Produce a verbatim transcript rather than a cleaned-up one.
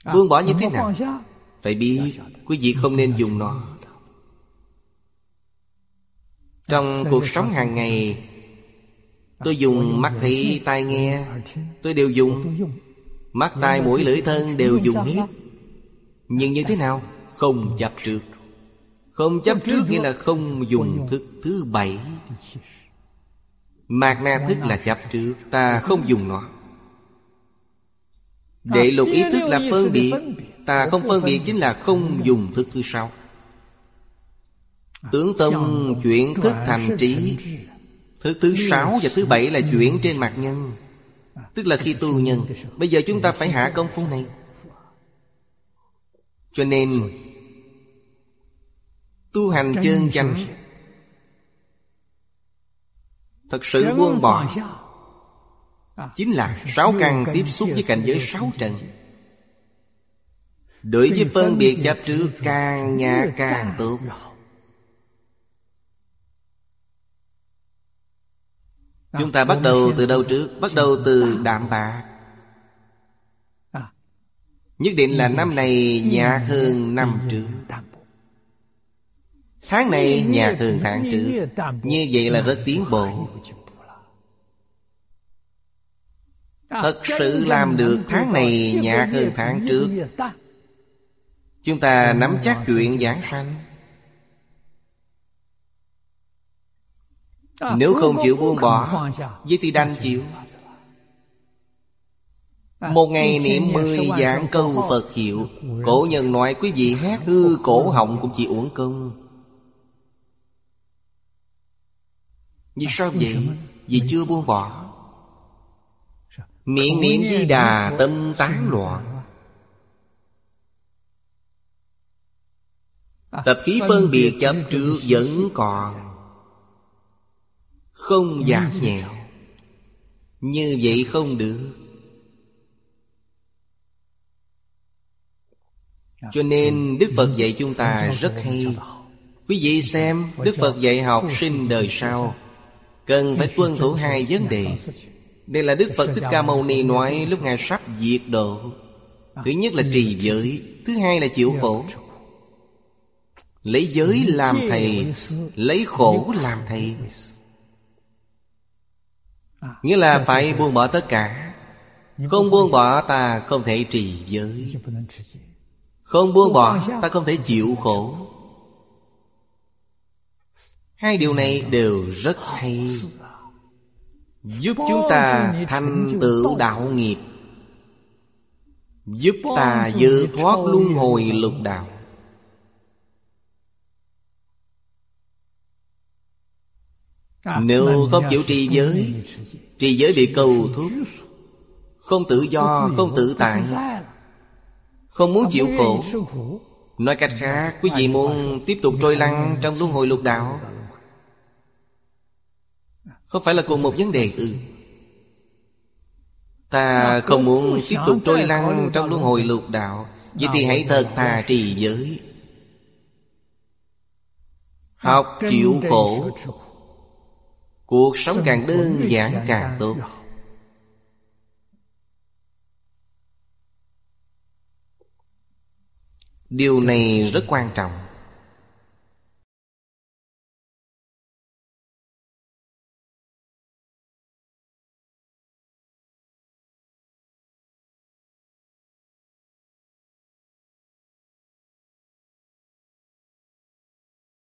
Buông bỏ như thế nào? Phải biết quý vị không nên dùng nó. Trong cuộc sống hàng ngày, tôi dùng mắt thấy tai nghe, tôi đều dùng. Mắt tai mũi lưỡi thân đều dùng hết. Nhưng như thế nào? Không chấp trước. Không chấp trước nghĩa là không dùng thức thứ bảy. Mạt na thức là chấp trước, ta không dùng nó. Đệ lục ý thức là phân biệt, ta không phân biệt chính là không dùng thức thứ sáu. Tướng tâm chuyển thức thành trí. Thức thứ sáu và thứ bảy là chuyển trên mặt nhân. Tức là khi tu nhân. Bây giờ chúng ta phải hạ công phu này. Cho nên tu hành chân chánh, thật sự buông bỏ chính là sáu căn tiếp xúc với cảnh giới sáu trần. Đối với phân biệt chấp trước càng nhã càng tốt. Chúng ta bắt đầu từ đâu trước? Bắt đầu từ đạm bạc. Nhất định là năm này nhạt hơn năm trước. Tháng này nhạt hơn tháng trước. Như vậy là rất tiến bộ. Thật sự làm được tháng này nhạt hơn tháng trước, chúng ta nắm chắc chuyện giảng sanh. Nếu không chịu buông bỏ, vậy thì đành chịu. Một ngày niệm mười vạn câu Phật hiệu. Cổ nhân nói quý vị hét hư cổ họng cũng chỉ uổng công. Vì sao vậy? Vì chưa buông bỏ. Miệng niệm Di Đà tâm tán loạn. Tập khí phân biệt chấp trước vẫn còn, không giảm nhẹ. Như vậy không được. Cho nên Đức Phật dạy chúng ta rất hay. Quý vị xem, Đức Phật dạy học sinh đời sau cần phải tuân thủ hai vấn đề. Đây là Đức Phật Thích Ca Mâu Ni nói lúc Ngài sắp diệt độ. Thứ nhất là trì giới, thứ hai là chịu khổ. Lấy giới làm thầy, lấy khổ làm thầy. Nghĩa là phải buông bỏ tất cả. Không buông bỏ ta không thể trì giới. Không buông bỏ ta không thể chịu khổ. Hai điều này đều rất hay, giúp chúng ta thành tựu đạo nghiệp, giúp ta vượt thoát luân hồi lục đạo. Nếu không chịu trì giới, trì giới bị cầu thúc, không tự do, không tự tại, không muốn chịu khổ. Nói cách khác, quý vị muốn tiếp tục trôi lăn trong luân hồi lục đạo. Không phải là cùng một vấn đề ư? Ta không muốn tiếp tục trôi lăn trong luân hồi lục đạo. Vậy thì hãy thật thà trì giới, học chịu khổ. Cuộc sống càng đơn giản càng tốt. Điều này rất quan trọng.